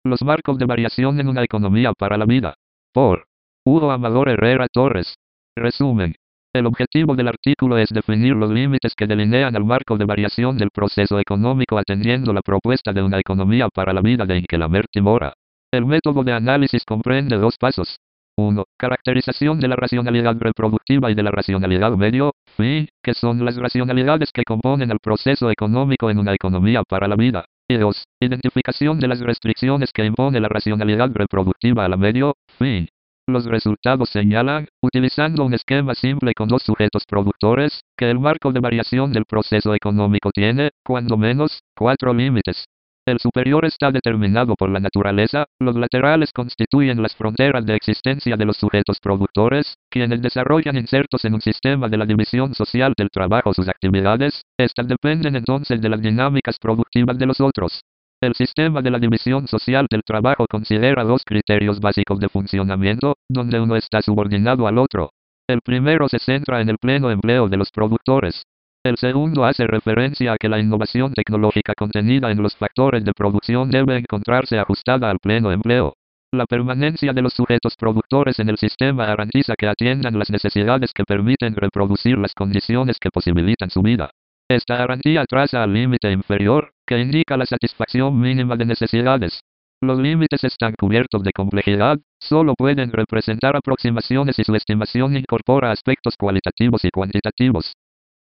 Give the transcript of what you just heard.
Los marcos de variación en una economía para la vida. Por Hugo Amador Herrera Torres. Resumen. El objetivo del artículo es definir los límites que delinean el marco de variación del proceso económico atendiendo la propuesta de una economía para la vida de Inquelamert Timora. El método de análisis comprende dos pasos. 1. Caracterización de la racionalidad reproductiva y de la racionalidad medio-fin, que son las racionalidades que componen el proceso económico en una economía para la vida. Y 2. Identificación de las restricciones que impone la racionalidad reproductiva a la medio-fin. Los resultados señalan, utilizando un esquema simple con dos sujetos productores, que el marco de variación del proceso económico tiene, cuando menos, 4 límites. El superior está determinado por la naturaleza, los laterales constituyen las fronteras de existencia de los sujetos productores, quienes desarrollan insertos en un sistema de la división social del trabajo sus actividades, estas dependen entonces de las dinámicas productivas de los otros. El sistema de la división social del trabajo considera dos criterios básicos de funcionamiento, donde uno está subordinado al otro. El primero se centra en el pleno empleo de los productores. El segundo hace referencia a que la innovación tecnológica contenida en los factores de producción debe encontrarse ajustada al pleno empleo. La permanencia de los sujetos productores en el sistema garantiza que atiendan las necesidades que permiten reproducir las condiciones que posibilitan su vida. Esta garantía traza al límite inferior, que indica la satisfacción mínima de necesidades. Los límites están cubiertos de complejidad, solo pueden representar aproximaciones y su estimación incorpora aspectos cualitativos y cuantitativos.